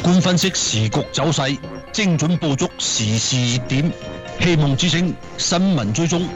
觀分析時局走勢，精準捕捉時事熱點。希望之聲新聞追蹤。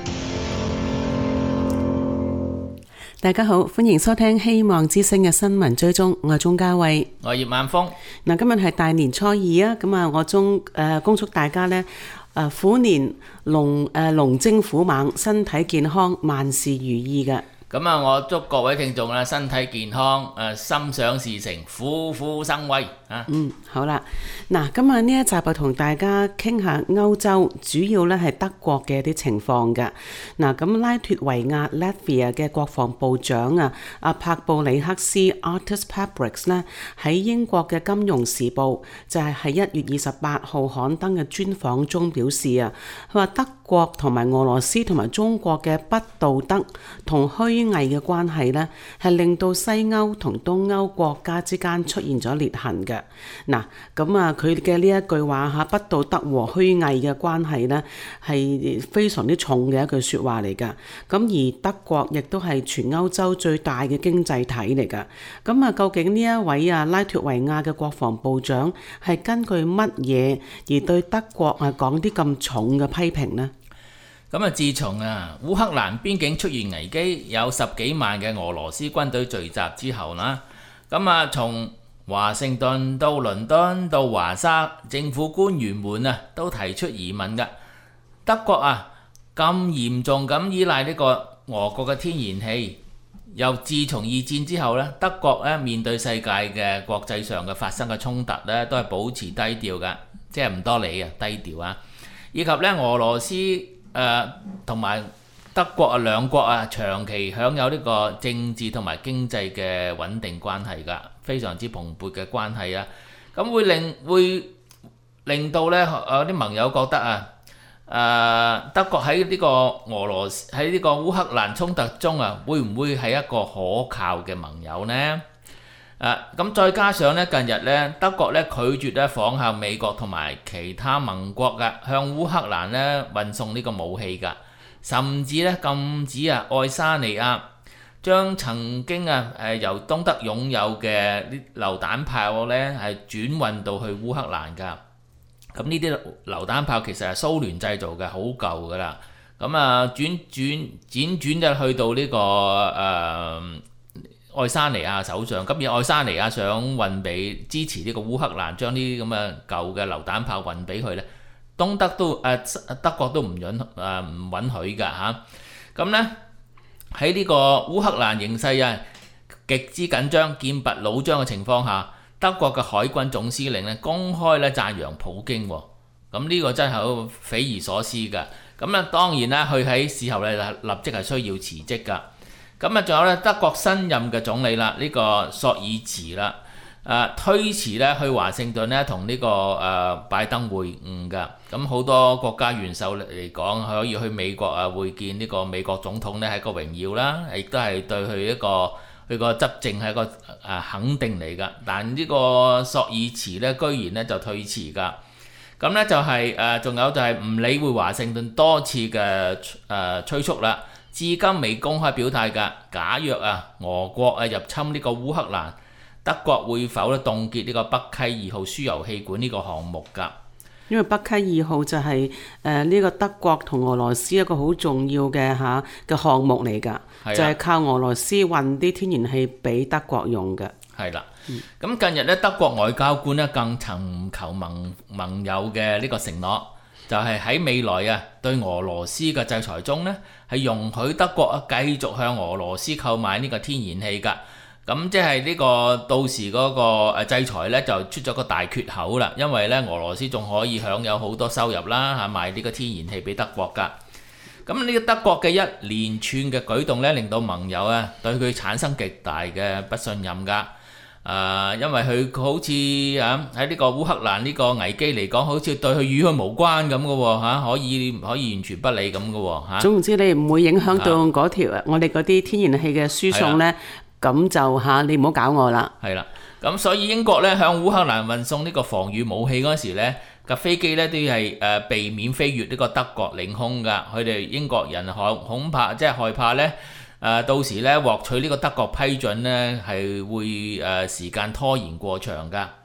大家好，歡迎收聽希望之聲嘅新聞追蹤，我係鍾嘉慧， 我係葉萬峰。 嗱，今日係大年初二啊，咁啊，我恭祝大家呢虎年龍精虎猛，身體健康，萬事如意嘅。 咁啊，我祝各位聽眾身體健康，心想事成，虎虎生威啊！ 好啦，嗱，今日呢一集就同大家傾下歐洲，主要咧係德國嘅啲情況嘅。嗱，咁拉脫維亞 Latvia 嘅國防部長阿帕布里克斯 Artis Pabriks 咧喺英國嘅《金融時報》就係喺1月28號刊登嘅專訪中表示啊，佢話德國同埋俄羅斯同埋中國嘅不道德同虛偽嘅關係呢，係令到西歐同東歐國家之間出現咗裂痕嘅。嗱，咁啊，佢嘅呢一句話嚇，不道德和虛偽嘅關係呢，係非常之重嘅一句説話嚟㗎。咁而德國亦都係全歐洲最大嘅經濟體嚟㗎。咁啊，究竟呢一位拉脫維亞嘅國防部長係根據乜嘢而對德國講啲咁重嘅批評呢？ 咁啊，自從烏克蘭邊境出現危機，有10幾萬嘅俄羅斯軍隊聚集之後啦，咁啊，從華盛頓到倫敦到華沙，政府官員們都提出疑問㗎。德國咁嚴重咁依賴呢個俄國嘅天然氣，又自從二戰之後咧，德國面對世界嘅國際上嘅發生嘅衝突咧，都係保持低調㗎，即係唔多理低調啊，以及咧俄羅斯同埋德國兩國長期享有呢個政治同埋經濟嘅穩定關係㗎，非常之蓬勃嘅關係啊。咁會令到咧有啲盟友覺得德國喺呢個喺呢個烏克蘭衝突中會唔會係一個可靠嘅盟友呢？咁再加上咧，近日咧德國咧拒絕咧仿效美國同埋其他盟國向烏克蘭咧運送呢個武器㗎，甚至咧禁止愛沙尼亞將曾經由東德擁有嘅啲榴彈炮咧係轉運到去烏克蘭㗎。咁呢啲榴彈炮其實係蘇聯製造嘅，好舊㗎啦。咁輾轉就去到呢個愛沙尼亞手上，咁而愛沙尼亞想運俾支持呢個烏克蘭，將啲咁嘅舊嘅榴彈炮運俾佢咧，德國都唔允許㗎嚇。咁咧喺呢個烏克蘭形勢極之緊張、劍拔弩張嘅情況下，德國嘅海軍總司令咧公開咧讚揚普京喎。咁呢個真係好匪夷所思㗎。咁咧當然啦，佢喺事後咧立即係需要辭職㗎。咁仲有咧德國新任嘅總理啦，呢個朔爾茨啦，推遲咧去華盛頓咧同呢個拜登會晤㗎。咁好多國家元首嚟講，可以去美國會見呢個美國總統咧係一個榮耀啦，亦都係對佢佢個執政係一個肯定嚟㗎。但呢個朔爾茨咧居然咧就退辭㗎。咁咧就係仲有就係唔理會華盛頓多次嘅催促啦。至今未公開表態㗎。假若俄國入侵呢個烏克蘭，德國會否咧凍結呢個北溪2號輸油氣管呢個項目㗎？ 因為北溪2號就係呢個德國同俄羅斯一個好重要嘅項目嚟㗎，就係靠俄羅斯運啲天然氣俾德國用嘅。 係啦，咁近日咧德國外交官咧更尋求盟友嘅呢個承諾。就係喺未來對俄羅斯嘅制裁中呢，係容許德國繼續向俄羅斯購買呢個天然氣㗎。咁即係呢個到時嗰個制裁呢，就出咗個大缺口啦。因為呢，俄羅斯仲可以享有好多收入啦，賣呢個天然氣俾德國㗎。咁呢個德國嘅一連串嘅舉動呢，令到盟友對佢產生極大嘅不信任㗎。因為佢好似喺呢個烏克蘭呢個危機嚟講，好似對佢與佢無關咁嘅喎，可以完全不理咁嘅喎。 總之你唔會影響到嗰條我哋嗰啲天然氣嘅輸送呢，咁就你唔好搞我啦。 係啦，咁所以英國呢向烏克蘭運送呢個防禦武器嗰時呢，架飛機呢都係避免飛越呢個德國領空㗎。佢哋英國人恐怕即係害怕呢。到時咧獲取呢個德國批准呢，係會時間拖延過長㗎。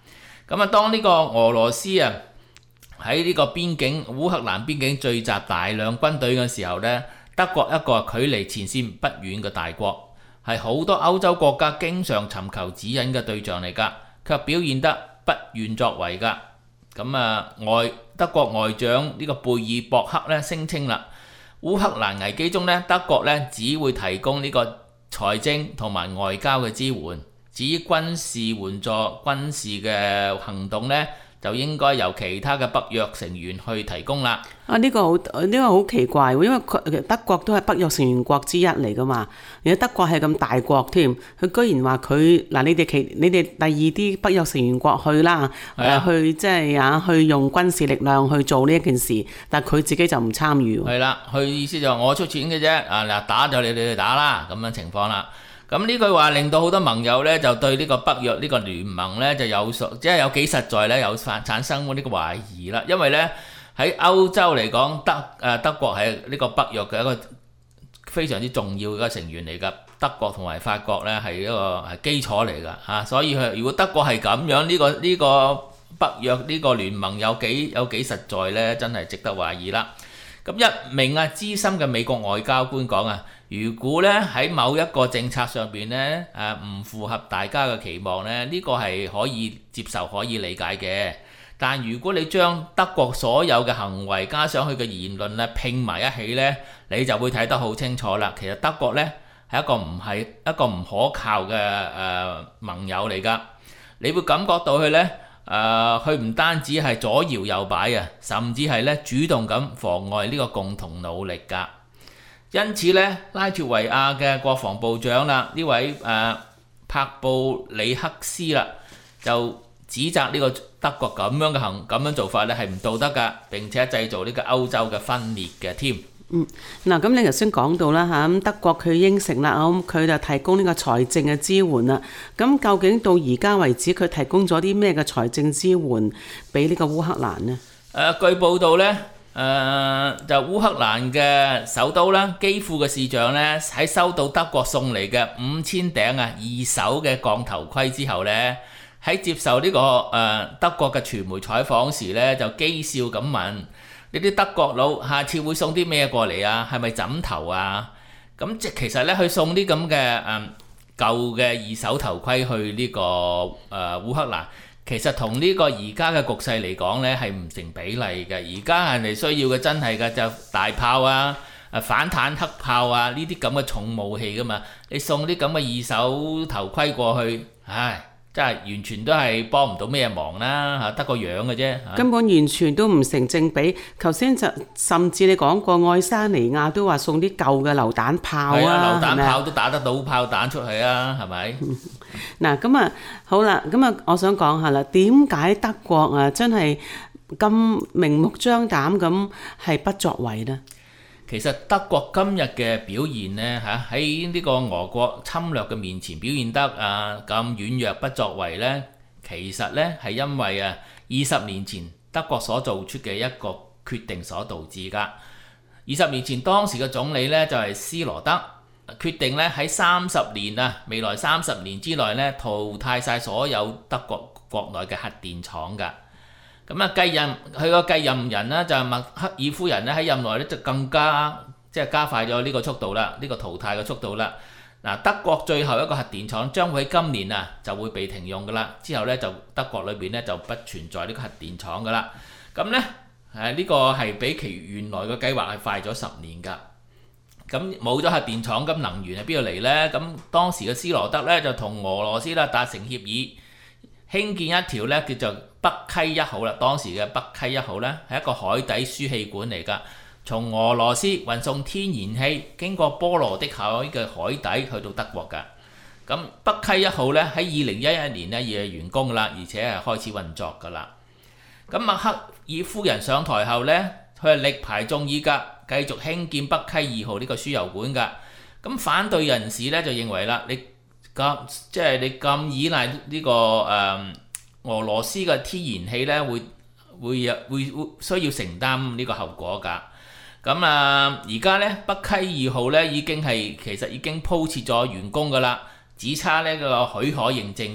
咁啊，當呢個俄羅斯啊喺呢個邊境烏克蘭邊境聚集大量軍隊嘅時候呢，德國一個距離前線不遠嘅大國，係好多歐洲國家經常尋求指引嘅對象嚟㗎，卻表現得不願作為㗎。咁啊，德國外長呢個貝爾博克呢聲稱啦，烏克蘭危機中呢，德國呢只會提供呢個財政同埋外交嘅支援，至於軍事援助、軍事嘅行動呢，就應該由其他嘅北約成員去提供啦。 呢個好奇怪喎，因為德國都係北約成員國之一嚟噶嘛，而且德國係咁大國添，佢居然話佢嗱，你哋第二啲北約成員國去啦，去即係去用軍事力量去做呢一件事，但係佢自己就唔參與。 係啦，佢意思就係我出錢嘅啫，嗱打就你哋打啦，咁樣情況啦。咁呢句話令到好多盟友咧就對呢個北約呢個聯盟咧就有即係有幾實在咧，有產生呢個懷疑啦。因為咧喺歐洲嚟講，德國係呢個北約嘅一個非常之重要嘅成員嚟㗎。德國同埋法國咧係一個係基礎嚟㗎嚇，所以如果德國係咁樣，呢個北約呢個聯盟有幾實在咧，真係值得懷疑啦。咁一名資深嘅美國外交官講啊，如果咧喺某一個政策上邊咧唔符合大家嘅期望咧，呢個係可以接受、可以理解嘅。但如果你將德國所有嘅行為加上佢嘅言論咧拼埋一起咧，你就會睇得好清楚啦。其實德國咧係一個唔可靠嘅盟友嚟㗎。你會感覺到佢咧。佢唔單止係左搖右擺啊，甚至係咧主動咁妨礙呢個共同努力㗎。因此咧，拉脫維亞嘅國防部長啦，呢位帕布里克斯啦，就指責呢個德國咁樣做法咧係唔道德㗎，並且製造呢個歐洲嘅分裂嘅添。 嗱，咁你頭先講到啦嚇，咁德國佢應承啦，咁佢就提供呢個財政嘅支援啦。咁究竟到而家為止，佢提供咗啲咩嘅財政支援俾呢個烏克蘭呢？ 據報道咧，就烏克蘭嘅首都啦，基輔嘅市長咧喺收到德國送嚟嘅5000頂二手嘅鋼頭盔之後咧，喺接受呢個德國嘅傳媒採訪時咧，就譏笑咁問：呢啲德國佬下次會送啲咩過嚟啊？係咪枕頭啊？咁即其實咧，佢送啲咁嘅舊嘅二手頭盔去呢個烏克蘭，其實同呢個而家嘅局勢嚟講咧係唔成比例嘅。而家人哋需要嘅真係嘅就大炮啊、反坦克炮啊呢啲咁嘅重武器噶嘛。你送啲咁嘅二手頭盔過去，唉！真係完全都係幫唔到咩忙啦嚇，得個樣嘅啫。 根本完全都唔成正比。頭先就甚至你講過愛沙尼亞都話送啲舊嘅榴彈炮啊， 榴彈炮都打得到炮彈出去啊，係咪？ 嗱咁啊，好啦，咁啊，我想講下啦，點解德國啊真係咁明目張膽咁係不作為呢？ 其實德國今日嘅表現呢，喺呢個俄國侵略嘅面前表現得咁軟弱不作為呢，其實呢係因為20年前德國所做出嘅一個決定所導致㗎。20年前當時嘅總理呢就係施羅德，決定呢喺30年未來30年之內呢淘汰晒所有德國國內嘅核電廠㗎。咁佢個繼任人呢，就係默克爾夫人咧，喺任內咧就更加加快咗呢個速度啦，呢個淘汰嘅速度啦。嗱，德國最後一個核電廠將會喺今年就會被停用噶啦，之後咧就德國裏邊咧就不存在呢個核電廠噶啦。咁咧呢個係比其原來嘅計劃係快咗10年㗎。咁冇咗核電廠，咁能源係邊度嚟呢？咁當時嘅施羅德咧就同俄羅斯啦達成協議，興建一條咧叫做北溪1號啦，當時嘅北溪1號咧係一個海底輸氣管嚟㗎，從俄羅斯運送天然氣，經過波羅的海嘅海底去到德國㗎。咁北溪1號咧喺2011年咧已係完工㗎啦，而且係開始運作㗎啦。咁默克爾夫人上台後咧，佢係力排眾議㗎，繼續興建北溪2號呢個輸油管㗎。咁反對人士咧就認為啦，你咁依賴呢個俄羅斯嘅天然氣咧，會需要承擔呢個後果㗎。咁而家咧北溪2號咧其實已經鋪設咗完工㗎啦，只差呢個許可認證嘅啫。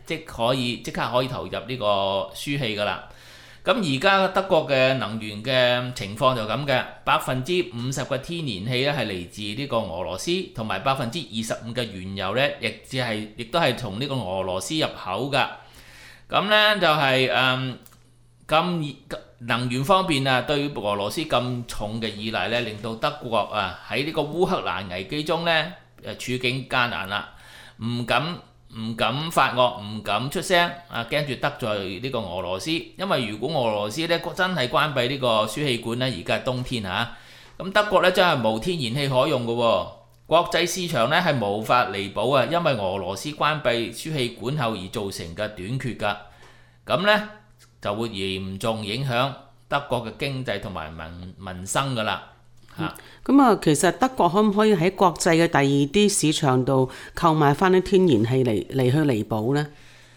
即刻可以投入呢個輸氣噶啦。咁而家德國嘅能源嘅情況就咁嘅，50%嘅天然氣咧係嚟自呢個俄羅斯，同埋25%嘅原油咧，亦都係從呢個俄羅斯入口噶。咁咧就係咁能源方面啊，對俄羅斯咁重嘅依賴咧，令到德國啊喺呢個烏克蘭危機中咧處境艱難啦，唔敢發惡，唔敢出聲啊，驚住得罪呢個俄羅斯。因為如果俄羅斯咧真係關閉呢個輸氣管咧，而家係冬天嚇，咁德國咧真係冇天然氣可用嘅喎，國際市場咧係無法彌補啊，因為俄羅斯關閉輸氣管後而造成嘅短缺㗎，咁咧就會嚴重影響德國嘅經濟同埋民生㗎啦。 咁其實德國可唔可以喺國際嘅第二啲市場度購買翻啲天然氣嚟去彌補呢？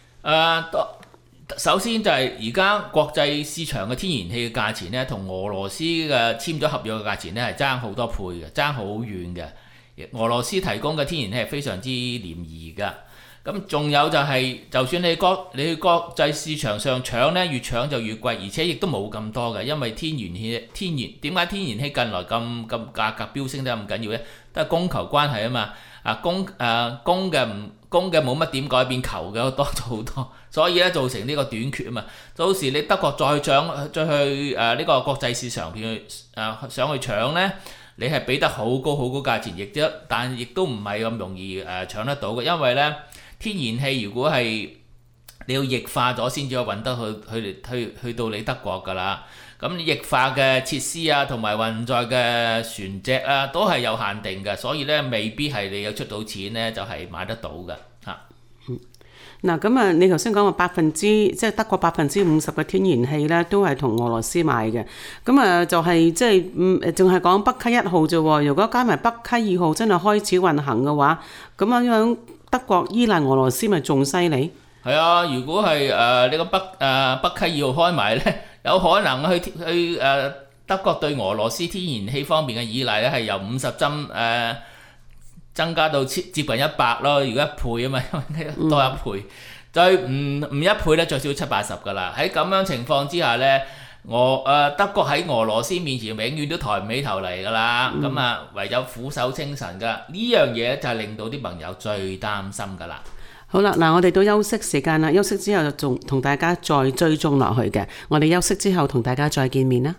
首先就係而家國際市場嘅天然氣嘅價錢咧，同俄羅斯嘅簽咗合約嘅價錢咧係爭好多倍嘅，爭好遠嘅。俄羅斯提供嘅天然氣係非常之廉宜㗎。咁仲有就係，就算你去國際市場上搶咧，越搶就越貴，而且亦都冇咁多嘅，因為點解天然氣近來咁價格飆升得咁緊要咧？都係供求關係啊嘛。供嘅冇乜點改變，求嘅多咗好多，所以咧造成呢個短缺啊嘛。到時你德國再去呢個國際市場邊想去搶咧，你係俾得好高價錢，但亦都唔係咁容易搶得到嘅，因為咧。天然氣如果係你要液化咗先至可以運得去到你德國㗎啦，咁液化嘅設施啊，同埋運載嘅船隻啊，都係有限定嘅，所以咧未必係你有出到錢咧就係買得到嘅嚇。 嗱咁你頭先講話即係德國50%嘅天然氣咧都係同俄羅斯買嘅，咁就係即係淨係講北溪1號啫喎。如果加埋北溪2號真係開始運行嘅話，咁樣德國依賴俄羅斯咪仲犀利？ 係啊，如果係呢個北溪2號開埋咧，有可能去德國對俄羅斯天然氣方面嘅依賴咧係由50針增加到接近100咯，如果1倍啊嘛，多1倍，再唔1倍咧，最少70-80㗎啦。喺咁樣情況之下咧，德國喺俄羅斯面前永遠都抬唔起頭嚟㗎啦。咁唯有俯首稱臣㗎。呢樣嘢就係令到啲朋友最擔心㗎啦。 好啦，嗱，我哋到休息時間啦，休息之後就仲同大家再追蹤落去嘅。我哋休息之後同大家再見面啦。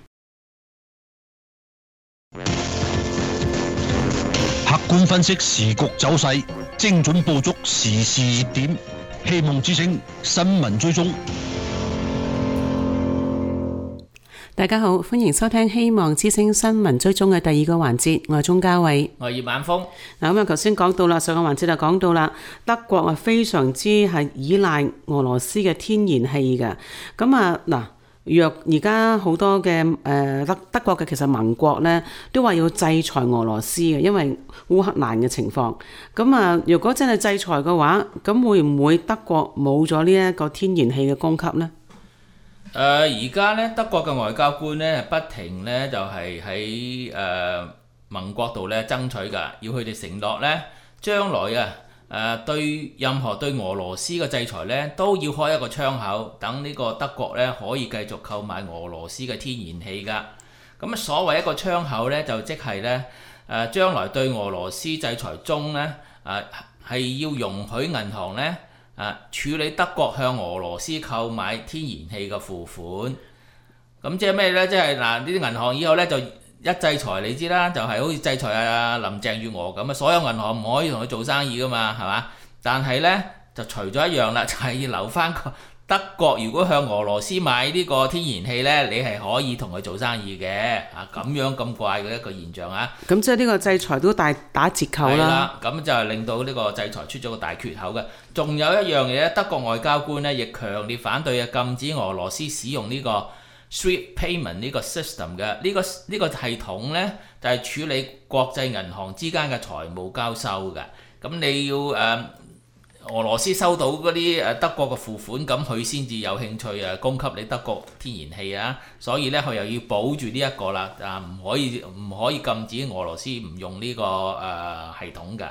客觀分析時局走勢，精準捕捉時事熱點，希望之聲新聞追蹤。 大家好，歡迎收聽希望之聲新聞追蹤嘅第二個環節，我係鍾嘉慧， 我係葉晚風。 嗱，頭先講到啦，上個環節就講到啦，德國非常之係依賴俄羅斯嘅天然氣嘅。咁而家好多嘅德國嘅其實盟國咧都話要制裁俄羅斯嘅，因為烏克蘭嘅情況。如果真係制裁嘅話，咁會唔會德國冇咗呢一個天然氣嘅供給呢？ 而家咧德國嘅外交官咧不停咧就係喺盟國度咧爭取㗎，要佢哋承諾咧將來對任何對俄羅斯嘅制裁咧都要開一個窗口，等呢個德國咧可以繼續購買俄羅斯嘅天然氣㗎。咁所謂一個窗口咧就即係咧將來對俄羅斯制裁中咧係要容許銀行咧處理德國向俄羅斯購買天然氣嘅付款。咁即係咩呢？即係呢啲銀行以後呢，就一制裁，你知啦，就係好似制裁林鄭月娥咁啊，所有銀行唔可以同佢做生意噶嘛，係嘛？但係呢，就除咗一樣啦，就係要留翻個德國，如果向俄羅斯買呢個天然氣呢，你係可以同佢做生意嘅。咁樣咁怪嘅一個現象啊！ 咁即係呢個制裁都大打折扣啦。係啦， 咁就係令到呢個制裁出咗個大缺口嘅。仲有一樣嘢，德國外交官呢亦強烈反對禁止俄羅斯使用呢個 SWIFT payment 呢個 system 嘅呢個系統呢，就係處理國際銀行之間嘅財務交收嘅。咁你要俄羅斯收到嗰啲德國嘅付款，咁佢先至有興趣供給你德國天然氣啊，所以咧佢又要保住呢一個啦，唔可以禁止俄羅斯唔用呢個系統㗎。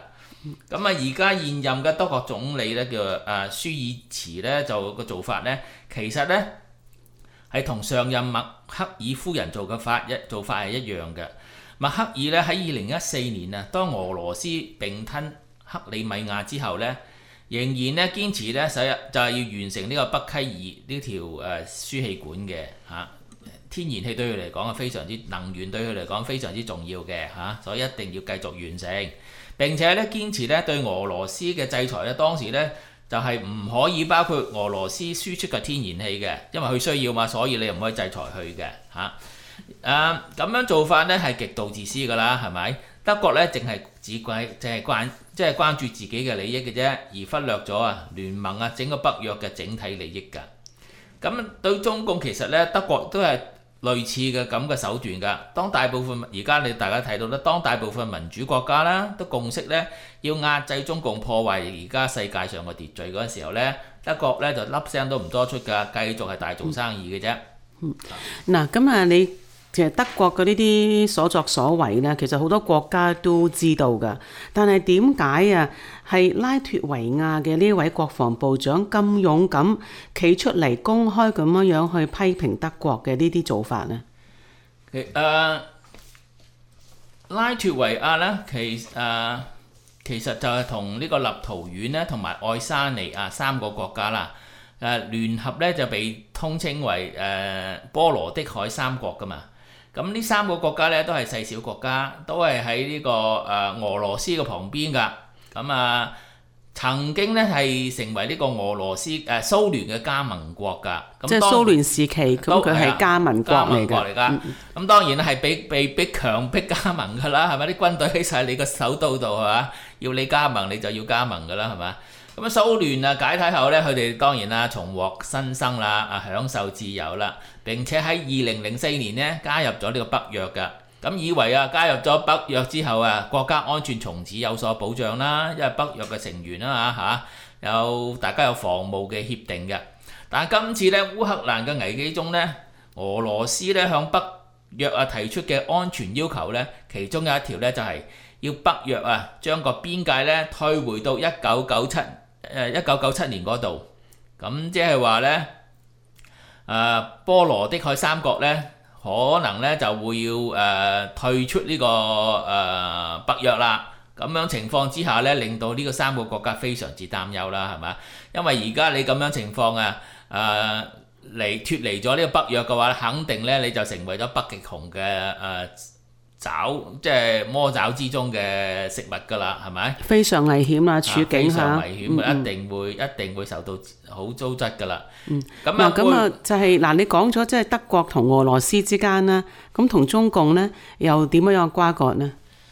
咁啊，而家現任嘅德國總理咧叫舒爾茨咧，就個做法咧，其實咧係同上任默克爾夫人做法係一樣嘅。默克爾咧喺2014年啊，當俄羅斯併吞克里米亞之後咧，仍然咧堅持咧就係要完成呢個北溪二呢條輸氣管嘅嚇。天然氣對佢嚟講係非常之，能源對佢嚟講非常之重要嘅嚇，所以一定要繼續完成。並且咧堅持咧對俄羅斯嘅制裁咧，當時咧就係唔可以包括俄羅斯輸出嘅天然氣嘅，因為佢需要嘛，所以你又唔可以制裁佢嘅嚇。咁樣做法咧係極度自私㗎啦，係咪？德國咧淨係關注自己嘅利益嘅啫，而忽略咗聯盟整個北約嘅整體利益㗎。咁對中共其實咧，德國都係類似嘅咁嘅手段㗎。當大部分而家大家睇到咧，當大部分民主國家啦都共識咧要壓制中共破壞而家世界上嘅秩序嗰陣時候咧，德國咧就粒聲都唔多出㗎，繼續係大做生意嘅啫。 嗱，咁你其實德國嘅呢啲所作所為呢，其實好多國家都知道㗎。但係點解係拉脫維亞嘅呢位國防部長咁勇敢企出嚟公開咁樣去批評德國嘅呢啲做法呢？ 拉脫維亞呢，其實就係同呢個立陶宛呢同埋愛沙尼亞三個國家啦，聯合呢就被通稱為波羅的海三國㗎嘛。咁呢三個國家咧都係細小國家，都係喺呢個俄羅斯嘅旁邊㗎。咁曾經咧係成為呢個俄羅斯蘇聯嘅加盟國㗎。 即係蘇聯時期，咁佢係加盟國嚟㗎。 咁當然係被逼強迫加盟㗎啦，係咪？啲軍隊喺晒你個首都度係嘛？要你加盟你就要加盟㗎啦，係嘛？咁蘇聯解體後咧，佢哋當然啦重獲新生啦，享受自由啦。並且喺2004年咧加入咗呢個北約㗎。咁以為加入咗北約之後國家安全從此有所保障啦，因為北約嘅成員啦大家有防務嘅協定嘅。但係今次咧烏克蘭嘅危機中咧，俄羅斯咧向北約提出嘅安全要求咧，其中有一條咧就係要北約將個邊界咧退回到1997年嗰度。咁即係話咧波羅的海三國咧可能咧就會要退出呢個北約啦。咁樣情況之下咧，令到呢個三個國家非常之擔憂啦，係嘛？因為而家你咁樣情況脫離咗呢個北約嘅話，肯定咧你就成為咗北極熊嘅即係魔爪之中嘅食物㗎啦，係咪？非常危險啊！處境非常危險，一定會受到好糟質㗎啦。咁就係你講咗即係德國同俄羅斯之間啦，咁同中共呢又點樣瓜葛呢？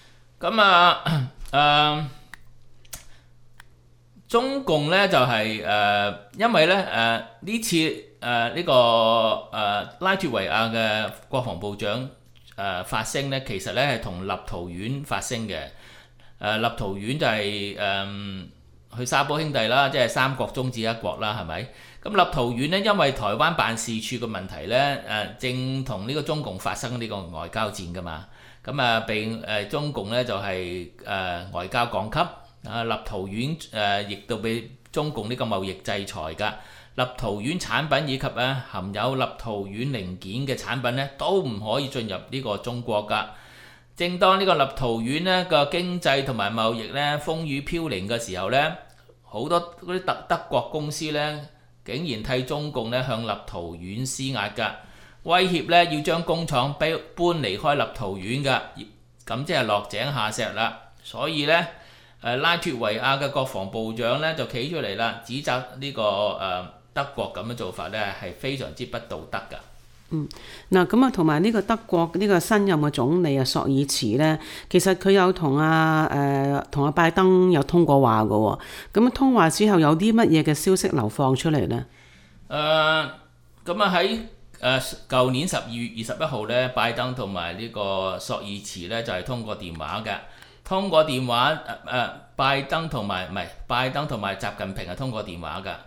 中共呢就係因為呢次呢個拉脫維亞嘅國防部長發聲咧，其實咧係同立陶宛發聲嘅。立陶宛就係佢沙波兄弟啦，即係三國中之一國啦，係咪？咁立陶宛咧，因為台灣辦事處嘅問題咧，正同呢個中共發生呢個外交戰㗎嘛。咁被中共咧就係外交降級。立陶宛亦都被中共呢個貿易制裁㗎。立陶宛產品以及含有立陶宛零件嘅產品咧，都唔可以進入呢個中國㗎。正當呢個立陶宛咧個經濟同埋貿易咧風雨飄零嘅時候咧，好多嗰啲德國公司咧，竟然替中共咧向立陶宛施壓㗎，威脅咧要將工廠搬離開立陶宛㗎。咁即係落井下石啦。所以咧拉脫維亞嘅國防部長咧就企出嚟啦，指責呢個德國咁嘅做法咧係非常之不道德㗎。 嗱咁同埋呢個德國呢個新任嘅總理朔爾茨咧，其實佢有同阿拜登有通過話㗎喎。咁通話之後有啲乜嘢嘅消息流放出嚟呢？ 喺舊年12月21號咧，拜登同埋呢個朔爾茨咧就係通過電話嘅。通過電話拜登同埋習近平係通過電話㗎。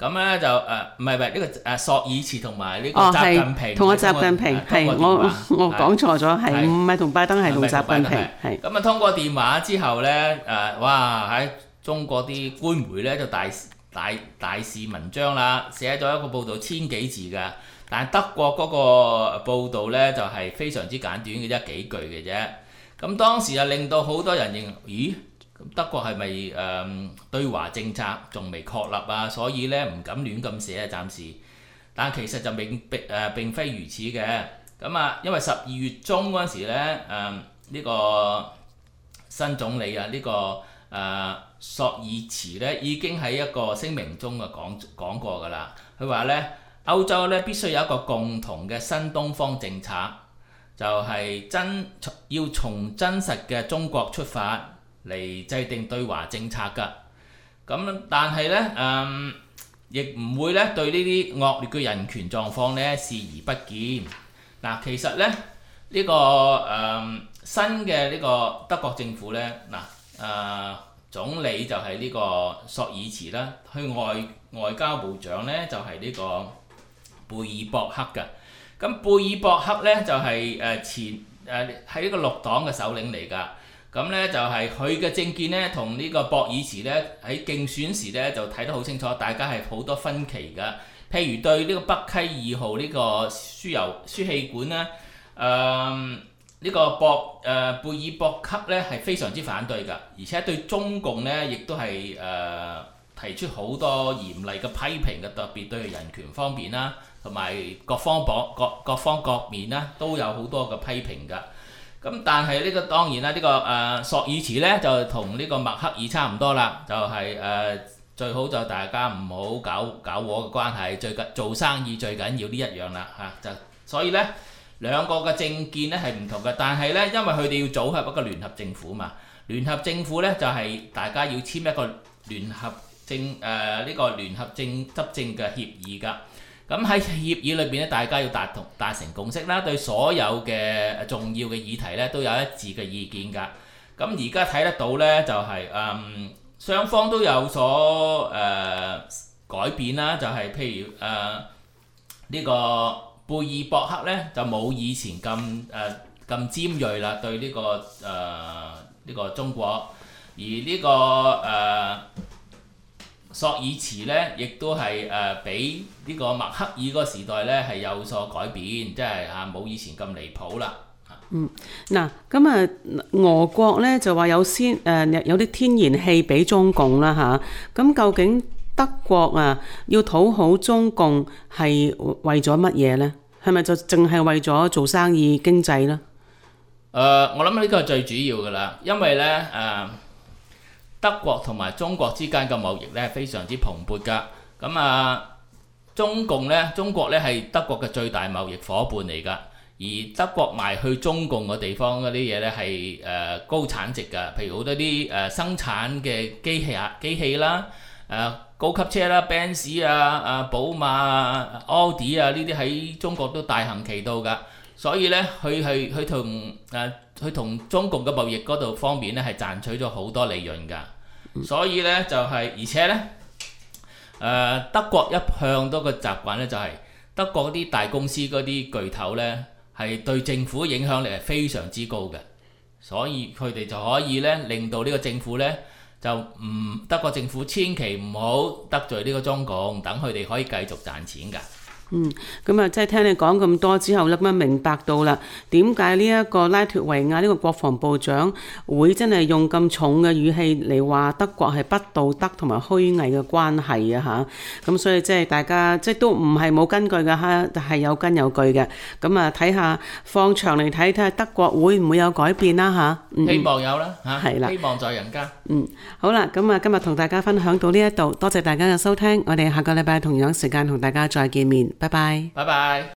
咁咧就唔係呢個索爾茨同埋呢個習近平， 同我習近平係我講錯咗，係唔係同拜登，係同習近平係。 咁啊通過電話之後咧哇喺中國啲官媒咧就大肆文章啦，寫咗一個報導1000幾字㗎。但係德國嗰個報導咧就係非常之簡短嘅啫，幾句嘅啫。咁當時就令到好多人認為，咦？德國係咪對華政策仲未確立啊？所以咧唔敢亂咁寫啊，暫時。但其實就並非如此嘅。咁啊，因為12月中嗰陣時咧，呢個新總理啊，呢個索爾茨咧已經喺一個聲明中講過㗎啦。佢話咧歐洲咧必須有一個共同嘅新東方政策，就係要從真實嘅中國出發嚟制定對華政策㗎。咁但係咧亦唔會咧對呢啲惡劣嘅人權狀況咧視而不見。嗱，其實咧呢個新嘅呢個德國政府咧總理就係呢個索爾茨啦，佢外交部長咧就係呢個貝爾博克㗎。咁貝爾博克咧就係係呢個綠黨嘅首領嚟㗎。咁咧就係佢嘅政見咧同呢個博爾茨咧喺競選時咧就睇得好清楚，大家係好多分歧㗎。譬如對呢個北溪2號呢個輸氣管咧，呢個貝爾博克咧係非常之反對㗎，而且對中共咧亦都係提出好多嚴厲嘅批評嘅，特別對人權方面啦，同埋各方各面啦都有好多嘅批評㗎。咁但係呢個當然啦，呢個索爾茨咧就同呢個默克爾差唔多啦，就係最好就大家唔好搞和嘅關係，做生意最緊要呢一樣啦嚇。就所以咧兩個嘅政見咧係唔同嘅，但係咧因為佢哋要組合一個聯合政府嘛，聯合政府咧就係大家要簽一個聯合執政嘅協議㗎。咁喺協議裏邊咧，大家要達成共識啦，對所有嘅重要嘅議題咧都有一致嘅意見㗎。咁而家睇得到咧，就係雙方都有所改變啦，就係譬如呢個貝爾博克咧就冇以前咁尖鋭啦，對呢個中國，而呢個索爾茨咧，亦都係比呢個默克爾個時代咧係有所改變，即係冇以前咁離譜啦。 嗱，咁俄國咧就話有啲天然氣俾中共啦嚇，咁究竟德國要討好中共係為咗乜嘢咧？係咪就淨係為咗做生意經濟咧？ 我諗呢個係最主要㗎啦，因為咧德國同埋中國之間嘅貿易咧非常之蓬勃㗎。咁中國咧係德國嘅最大貿易夥伴嚟㗎。而德國賣去中共嘅地方嗰啲嘢咧係高產值㗎，譬如好多啲生產嘅機器啦，高級車啦 ，Benz 寶馬奧迪呢啲喺中國都大行其道㗎。所以咧佢同中共嘅貿易嗰度方面咧係賺取咗好多利潤㗎。所以咧就係而且咧德國一向都個習慣咧就係德國啲大公司嗰啲巨頭咧係對政府影響力係非常之高嘅，所以佢哋就可以咧令到呢個政府咧就德國政府千祈唔好得罪呢個中共，等佢哋可以繼續賺錢㗎。 咁即係聽你講咁多之後咧，咁明白到啦，點解呢一個拉脫維亞呢個國防部長會真係用咁重嘅語氣嚟話德國係不道德同埋虛偽嘅關係啊嚇，咁所以即係大家即係都唔係冇根據嘅嚇，係有根有據嘅。咁睇下放長嚟睇下德國會唔會有改變啦嚇？ 希望有啦嚇， 係啦， 希望在人間。 好啦，咁今日同大家分享到呢一度，多謝大家嘅收聽，我哋下個禮拜同樣時間同大家再見面。拜拜。 拜拜。